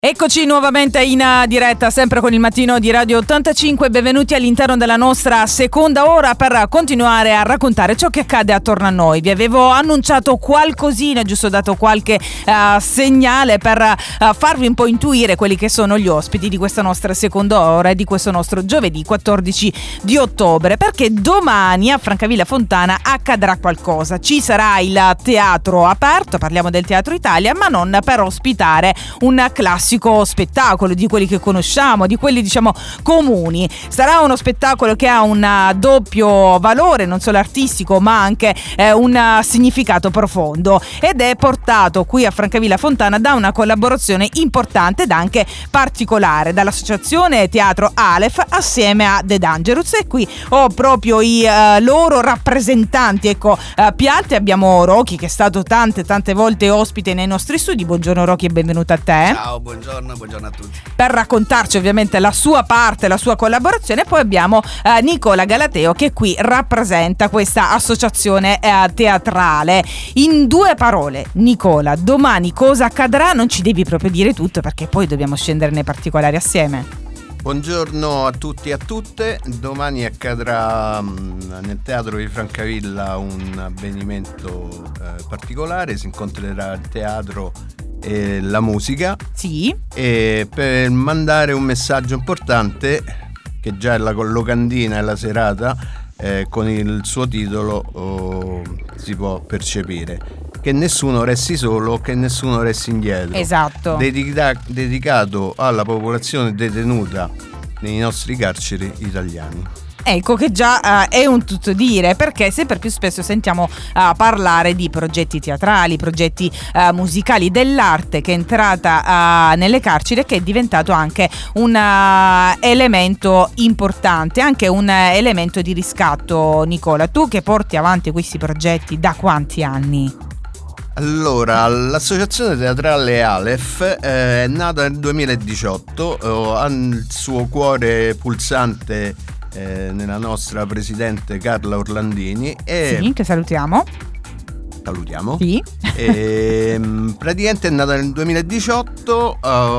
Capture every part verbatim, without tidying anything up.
Eccoci nuovamente in diretta, sempre con il mattino di Radio ottantacinque. Benvenuti all'interno della nostra seconda ora per continuare a raccontare ciò che accade attorno a noi. Vi avevo annunciato qualcosina, giusto dato qualche uh, segnale per uh, farvi un po' intuire quelli che sono gli ospiti di questa nostra seconda ora e di questo nostro giovedì quattordici di ottobre, perché domani a Francavilla Fontana accadrà qualcosa. Ci sarà il teatro aperto, parliamo del Teatro Italia, ma non per ospitare un classico spettacolo di quelli che conosciamo, di quelli diciamo comuni. Sarà uno spettacolo che ha un doppio valore, non solo artistico ma anche eh, un significato profondo, ed è portato qui a Francavilla Fontana da una collaborazione importante ed anche particolare dall'associazione Teatro Aleph assieme a The Dangerous, e qui ho proprio i uh, loro rappresentanti. Ecco, uh, piatti abbiamo Rocky, che è stato tante tante volte ospite nei nostri studi. Buongiorno Rocky e benvenuto a te. Ciao, buongiorno. Buongiorno, buongiorno a tutti. Per raccontarci ovviamente la sua parte, la sua collaborazione. Poi abbiamo eh, Nicola Galateo, che qui rappresenta questa associazione eh, teatrale. In due parole, Nicola, domani cosa accadrà? Non ci devi proprio dire tutto, perché poi dobbiamo scendere nei particolari assieme. Buongiorno a tutti e a tutte. Domani accadrà mh, nel Teatro di Francavilla un avvenimento eh, particolare. Si incontrerà il teatro e la musica, sì, e per mandare un messaggio importante, che già è la locandina e la serata eh, con il suo titolo oh, si può percepire: che nessuno resti solo, che nessuno resti indietro. Esatto. Dedica- dedicato alla popolazione detenuta nei nostri carceri italiani. Ecco che già uh, è un tutto dire, perché sempre più spesso sentiamo uh, parlare di progetti teatrali, progetti uh, musicali, dell'arte che è entrata uh, nelle carceri e che è diventato anche un uh, elemento importante, anche un uh, elemento di riscatto. Nicola, tu che porti avanti questi progetti da quanti anni? Allora, l'associazione teatrale Aleph eh, è nata nel duemiladiciotto, eh, ha il suo cuore pulsante Eh, nella nostra presidente Carla Orlandini, e sì, che salutiamo salutiamo sì. E, praticamente è nata nel duemiladiciotto,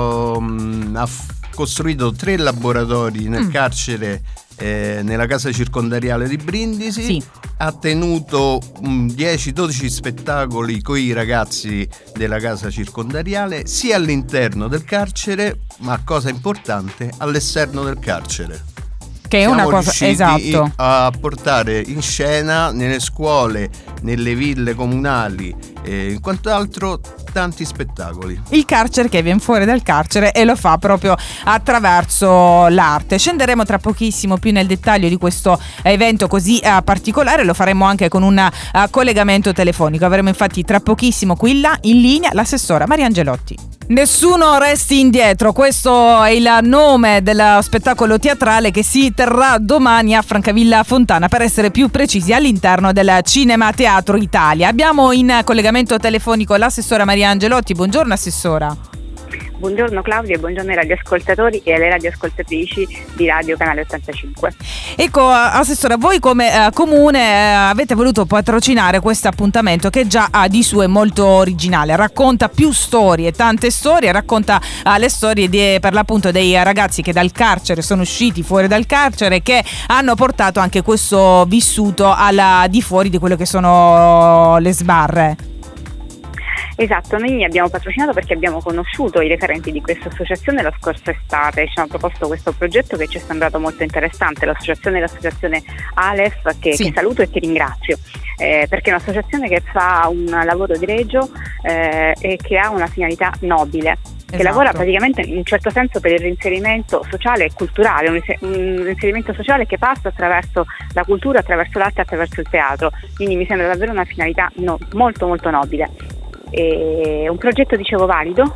um, ha f- costruito tre laboratori nel mm. carcere eh, nella casa circondariale di Brindisi, sì. Ha tenuto um, dieci dodici spettacoli con i ragazzi della casa circondariale, sia all'interno del carcere, ma cosa importante, all'esterno del carcere. Che è Siamo una cosa, esatto, a portare in scena nelle scuole, nelle ville comunali e in quant'altro tanti spettacoli. Il carcere che viene fuori dal carcere, e lo fa proprio attraverso l'arte. Scenderemo tra pochissimo più nel dettaglio di questo evento così uh, particolare. Lo faremo anche con un uh, collegamento telefonico. Avremo infatti tra pochissimo qui là in linea l'assessora Maria Angelotti. Nessuno resti indietro, questo è il nome dello spettacolo teatrale che si terrà domani a Francavilla Fontana, per essere più precisi all'interno del Cinema Teatro Italia. Abbiamo in collegamento telefonico l'assessora Maria Angelotti. Buongiorno assessora. Buongiorno Claudia e buongiorno ai radioascoltatori e alle radioascoltatrici di Radio Canale ottantacinque. Ecco assessora, voi come eh, comune eh, avete voluto patrocinare questo appuntamento che già ha di suo è molto originale, racconta più storie, tante storie, racconta eh, le storie di, per l'appunto dei ragazzi che dal carcere sono usciti fuori dal carcere, che hanno portato anche questo vissuto al di fuori di quello che sono le sbarre. Esatto, noi abbiamo patrocinato perché abbiamo conosciuto i referenti di questa associazione la scorsa estate. Ci hanno proposto questo progetto che ci è sembrato molto interessante. L'associazione è l'associazione Aleph, che, sì. che saluto e che ringrazio, eh, perché è un'associazione che fa un lavoro egregio eh, e che ha una finalità nobile, che esatto. lavora praticamente in un certo senso per il reinserimento sociale e culturale, un, un reinserimento sociale che passa attraverso la cultura, attraverso l'arte, attraverso il teatro. Quindi mi sembra davvero una finalità no, molto molto nobile. È un progetto, dicevo, valido,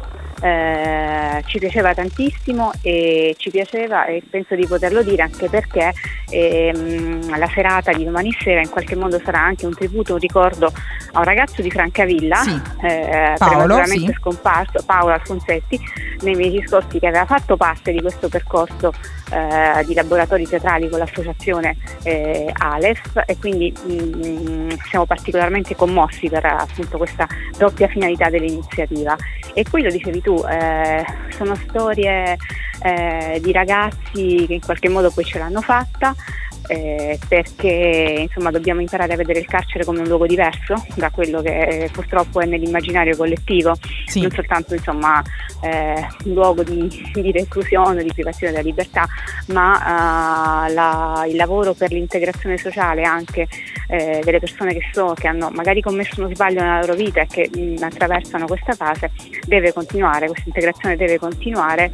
eh, ci piaceva tantissimo e ci piaceva, e penso di poterlo dire anche perché e mh, la serata di domani sera in qualche modo sarà anche un tributo, un ricordo a un ragazzo di Francavilla, sì. eh, Paolo, prematuramente sì. scomparso, Paolo Alfonsetti, nei mesi scorsi, che aveva fatto parte di questo percorso eh, di laboratori teatrali con l'associazione eh, Aleph, e quindi mh, siamo particolarmente commossi per appunto questa doppia finalità dell'iniziativa. E poi lo dicevi tu, eh, sono storie eh, di ragazzi che in qualche modo poi ce l'hanno fatta, eh, perché insomma dobbiamo imparare a vedere il carcere come un luogo diverso da quello che purtroppo è nell'immaginario collettivo, sì. Non soltanto insomma eh, un luogo di, di reclusione, di privazione della libertà, ma uh, la, il lavoro per l'integrazione sociale anche eh, delle persone che so che hanno magari commesso uno sbaglio nella loro vita e che mh, attraversano questa fase deve continuare, questa integrazione deve continuare,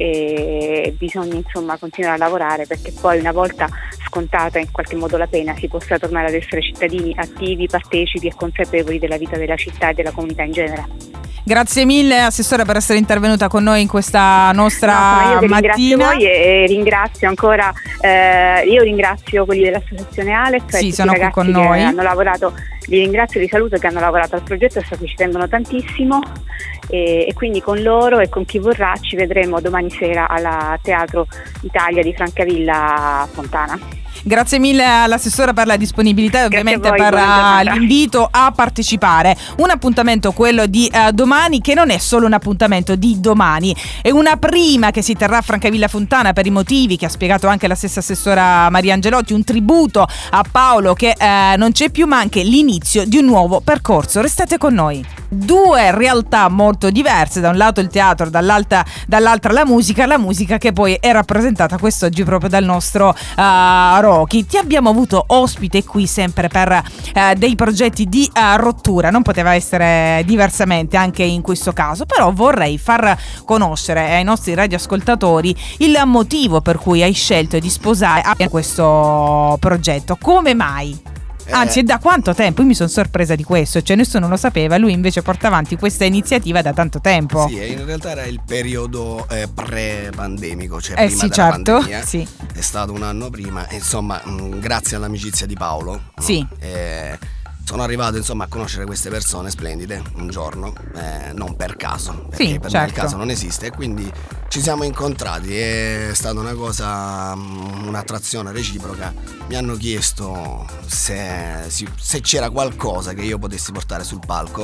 e bisogna insomma continuare a lavorare perché poi una volta scontata in qualche modo la pena si possa tornare ad essere cittadini attivi, partecipi e consapevoli della vita della città e della comunità in genere. Grazie mille Assessore per essere intervenuta con noi in questa nostra no, io mattina. Ringrazio voi e ringrazio ancora, eh, io ringrazio quelli dell'associazione Alex, sì, e sono tutti i qui con ragazzi noi. Che hanno lavorato, li ringrazio e li saluto, che hanno lavorato al progetto, a cui ci tengono tantissimo, e, e quindi con loro e con chi vorrà ci vedremo domani sera alla Teatro Italia di Francavilla Fontana. Grazie mille all'assessore per la disponibilità e ovviamente voi, per uh, l'invito a partecipare. Un appuntamento, quello di uh, domani, che non è solo un appuntamento di domani, è una prima che si terrà a Francavilla Fontana per i motivi che ha spiegato anche la stessa assessora Maria Angelotti, un tributo a Paolo che uh, non c'è più, ma anche l'inizio di un nuovo percorso. Restate con noi. Due realtà molto diverse, da un lato il teatro, dall'altra, dall'altra la musica, la musica che poi è rappresentata quest'oggi proprio dal nostro uh, Rocky. Ti abbiamo avuto ospite qui sempre per uh, dei progetti di uh, rottura, non poteva essere diversamente anche in questo caso, però vorrei far conoscere ai nostri radioascoltatori il motivo per cui hai scelto di sposare questo progetto. Come mai? Anzi, da quanto tempo? Io mi sono sorpresa di questo, cioè nessuno lo sapeva, lui invece porta avanti questa iniziativa da tanto tempo. Sì, in realtà era il periodo eh, pre-pandemico, cioè eh prima sì, della certo, pandemia, sì. È stato un anno prima, e insomma mh, grazie all'amicizia di Paolo, no? Sì. eh, sono arrivato insomma a conoscere queste persone splendide un giorno, eh, non per caso, perché sì, per certo. me il caso non esiste, e quindi ci siamo incontrati, è stata una cosa, un'attrazione reciproca. Mi hanno chiesto se, se c'era qualcosa che io potessi portare sul palco,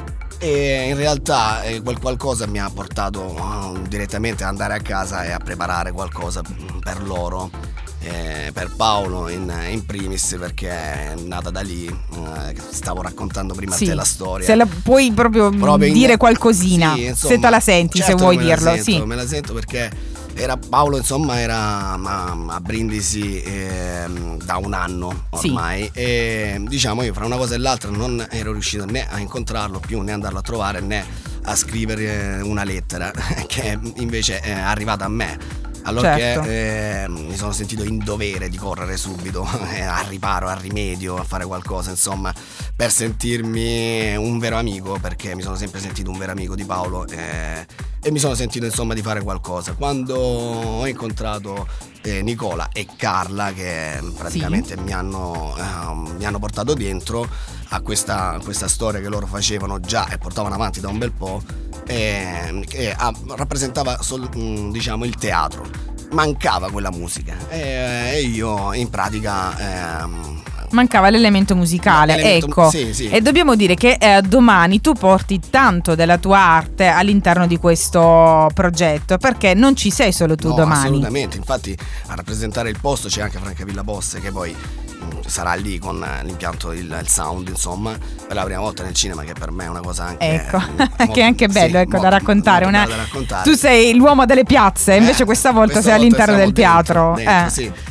e in realtà eh, quel qualcosa mi ha portato uh, direttamente ad andare a casa e a preparare qualcosa per loro, eh, per Paolo in, in primis, perché è nata da lì, eh, stavo raccontando prima sì, a te la storia. Se la puoi proprio, proprio dire in... qualcosina, sì, insomma, se te la senti, certo, se vuoi me dirlo. La sento, sì. Me la sento perché era Paolo, insomma, era a, a Brindisi eh, da un anno ormai, sì. E diciamo io fra una cosa e l'altra non ero riuscito né a incontrarlo più, né andarlo a trovare, né a scrivere una lettera che invece è arrivata a me. Allora certo. che eh, mi sono sentito in dovere di correre subito eh, al riparo, al rimedio, a fare qualcosa, insomma, per sentirmi un vero amico, perché mi sono sempre sentito un vero amico di Paolo, eh, e mi sono sentito insomma di fare qualcosa. Quando ho incontrato eh, Nicola e Carla, che praticamente sì. mi, hanno, eh, mi hanno portato dentro a questa, questa storia che loro facevano già e portavano avanti da un bel po', eh, che ah, rappresentava sol, diciamo il teatro, mancava quella musica, e, e io in pratica eh, mancava l'elemento musicale, l'elemento, ecco. Sì, sì. E dobbiamo dire che eh, domani tu porti tanto della tua arte all'interno di questo progetto, perché non ci sei solo tu, no, domani. Assolutamente, infatti a rappresentare il posto c'è anche Francavilla Poste, che poi mh, sarà lì con l'impianto, il, il sound, insomma, per la prima volta nel cinema, che per me è una cosa anche ecco molto, che è anche bello, sì, ecco, molto, da raccontare, molto una... da raccontare. Tu sei l'uomo delle piazze, invece eh, questa volta questa sei volta all'interno del dentro, teatro dentro, eh. sì.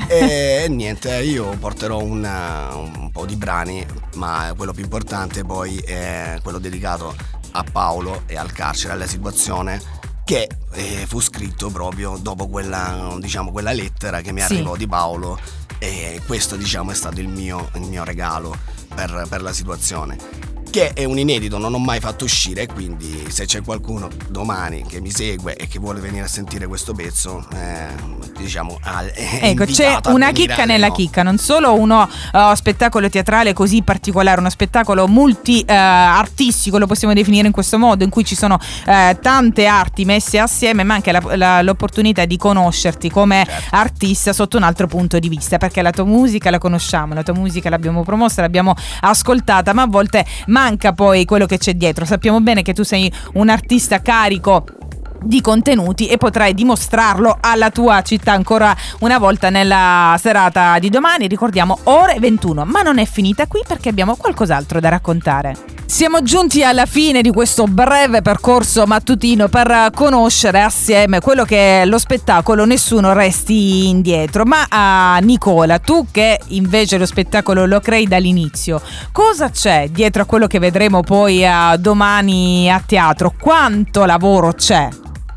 E niente, io porterò una, un po' di brani, ma quello più importante poi è quello dedicato a Paolo e al carcere, alla situazione, che eh, fu scritto proprio dopo quella, diciamo, quella lettera che mi sì. arrivò di Paolo, e questo, diciamo, è stato il mio, il mio regalo per, per la situazione. che è un inedito, non ho mai fatto uscire, quindi se c'è qualcuno domani che mi segue e che vuole venire a sentire questo pezzo, eh, diciamo al, ecco, c'è una chicca nella no. chicca, non solo uno uh, spettacolo teatrale così particolare, uno spettacolo multi uh, artistico, lo possiamo definire in questo modo, in cui ci sono uh, tante arti messe assieme, ma anche la, la, l'opportunità di conoscerti come certo. artista sotto un altro punto di vista, perché la tua musica la conosciamo, la tua musica l'abbiamo promossa, l'abbiamo ascoltata, ma a volte manca poi quello che c'è dietro. Sappiamo bene che tu sei un artista carico di contenuti e potrai dimostrarlo alla tua città ancora una volta nella serata di domani. Ricordiamo ore ventuno, ma non è finita qui perché abbiamo qualcos'altro da raccontare. Siamo giunti alla fine di questo breve percorso mattutino per conoscere assieme quello che è lo spettacolo Nessuno Resti Indietro. Ma a Nicola, tu che invece lo spettacolo lo crei dall'inizio, cosa c'è dietro a quello che vedremo poi a domani a teatro? Quanto lavoro c'è?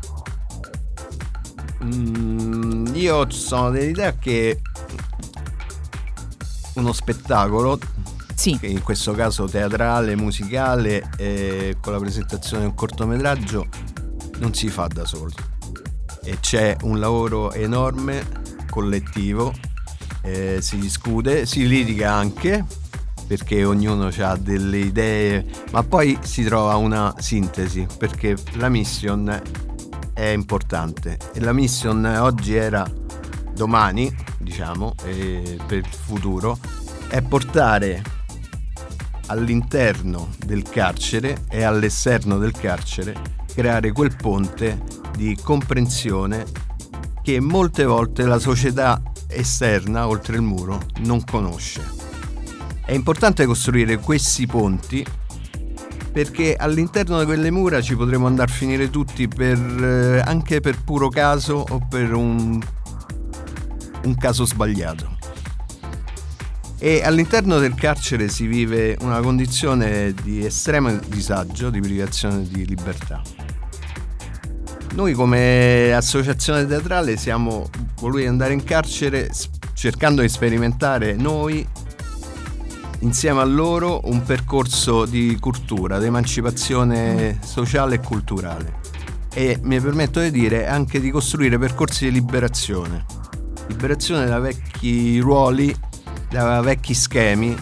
Mm, io sono dell'idea che uno spettacolo, sì. che in questo caso teatrale, musicale, eh, con la presentazione di un cortometraggio, non si fa da soli, e c'è un lavoro enorme collettivo, eh, si discute, si litiga anche perché ognuno ha delle idee, ma poi si trova una sintesi, perché la mission è importante e la mission oggi era domani, diciamo, e per il futuro è portare all'interno del carcere e all'esterno del carcere, creare quel ponte di comprensione che molte volte la società esterna, oltre il muro, non conosce. È importante costruire questi ponti, perché all'interno di quelle mura ci potremo andare a finire tutti per eh, anche per puro caso o per un, un caso sbagliato. E all'interno del carcere si vive una condizione di estremo disagio, di privazione di libertà. Noi come associazione teatrale siamo voluti andare in carcere cercando di sperimentare noi insieme a loro un percorso di cultura, di emancipazione sociale e culturale, e mi permetto di dire anche di costruire percorsi di liberazione liberazione da vecchi ruoli, da vecchi schemi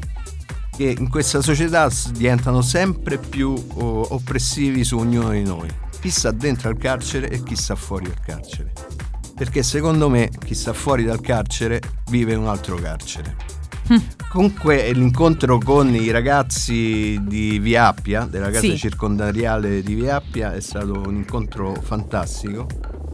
che in questa società diventano sempre più oh, oppressivi su ognuno di noi, chi sta dentro al carcere e chi sta fuori dal carcere, perché secondo me chi sta fuori dal carcere vive un altro carcere. Comunque l'incontro con i ragazzi di Via Appia, della casa sì. circondariale di Via Appia, è stato un incontro fantastico.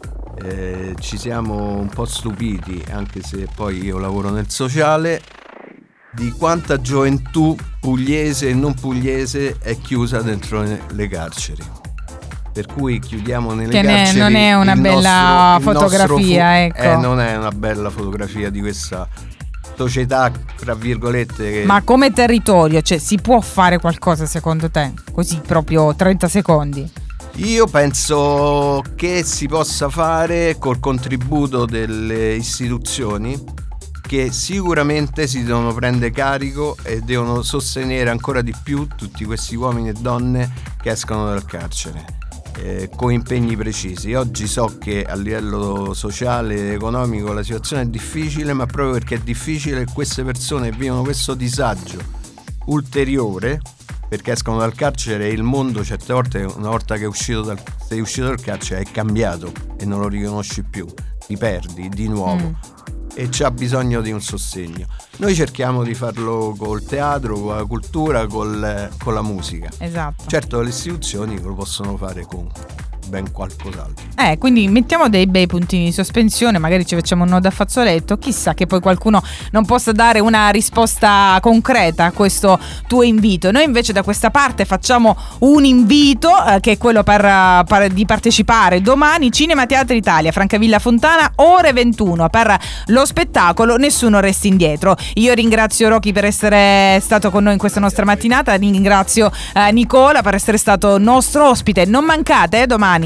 Eh, ci siamo un po' stupiti, anche se poi io lavoro nel sociale, di quanta gioventù pugliese e non pugliese è chiusa dentro le carceri. Per cui chiudiamo nelle che carceri. Non è una bella nostro, fotografia, fu- ecco. Eh, non è una bella fotografia di questa società, tra virgolette. Che... Ma come territorio, cioè, si può fare qualcosa secondo te? Così proprio trenta secondi. Io penso che si possa fare col contributo delle istituzioni, che sicuramente si devono prendere carico e devono sostenere ancora di più tutti questi uomini e donne che escono dal carcere, eh, con impegni precisi. Oggi so che a livello sociale e economico la situazione è difficile, ma proprio perché è difficile, queste persone vivono questo disagio ulteriore, perché escono dal carcere e il mondo certe volte, una volta che è uscito dal, sei uscito dal carcere, è cambiato e non lo riconosci più, ti perdi di nuovo. Mm. E c'ha bisogno di un sostegno. Noi cerchiamo di farlo col teatro, con la cultura, col, con la musica. Esatto. Certo, le istituzioni lo possono fare con ben qualcos'altro. Eh, quindi mettiamo dei bei puntini di sospensione, magari ci facciamo un nodo a fazzoletto, chissà che poi qualcuno non possa dare una risposta concreta a questo tuo invito. Noi invece da questa parte facciamo un invito eh, che è quello per, per di partecipare domani, Cinema Teatro Italia, Francavilla Fontana, ore ventuno, per lo spettacolo Nessuno Resti Indietro. Io ringrazio Rocky per essere stato con noi in questa nostra mattinata, ringrazio eh, Nicola per essere stato nostro ospite. Non mancate eh, domani